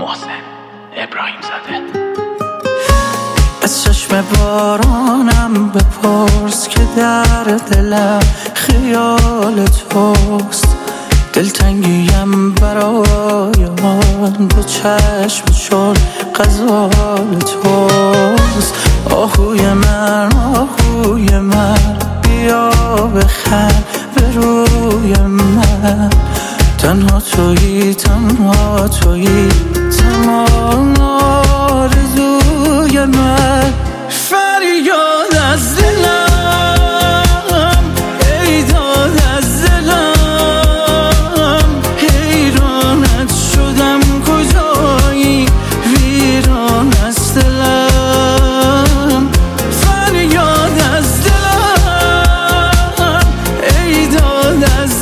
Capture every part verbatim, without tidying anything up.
محسن ابراهیم زاده. از چشم بارانم بپرس که در دلم خیال توست. دلتنگیم برای آن دو چشم چون غزال توست. آهوی من آهوی من بیا بخند به روی من. تنها تویی تنها تویی تمام آرزوی من. فریاد از دلم ای داد از دلم. حیرانت شدم کجایی ویران از دلم. فریاد از دلم ای داد از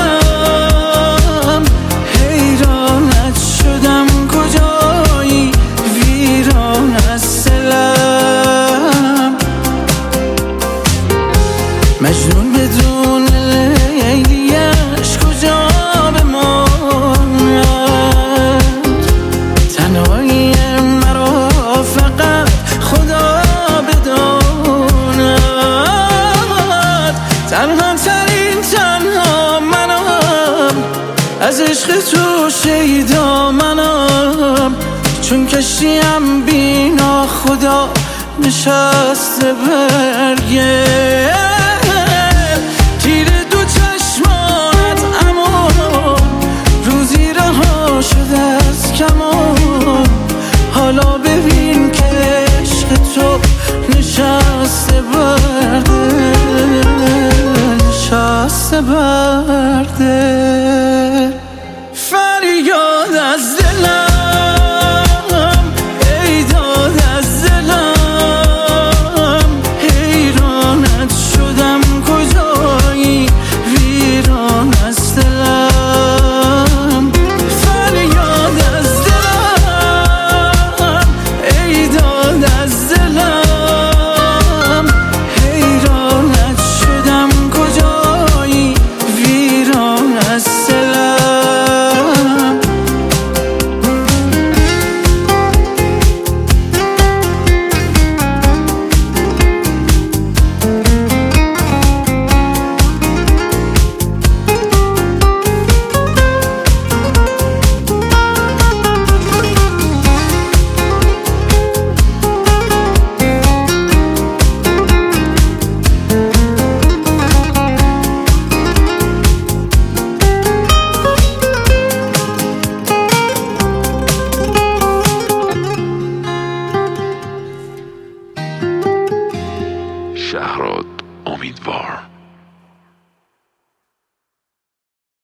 دلم. حیرانت شدم کجایی ویران از دلم. مجنون بدون لیلیش کجا بماند. تنهایی مرا فقط خدا بداند. تنها ترین تنها منم از عشق تو شیدا منم. چون کشتیم بینا خدا نشسته برگه. تیر دو چشمانت اما روزی رها شده از کمان. حالا ببین که عشق تو نشسته برده نشسته برده. فریاد از دلم ای داد از دلم. حیرانت شدم کجایی ویران از دلم. فریاد از دلم ای داد از دلم. حیرانت شدم کجایی ویران از دلم. شهراد امیدوار.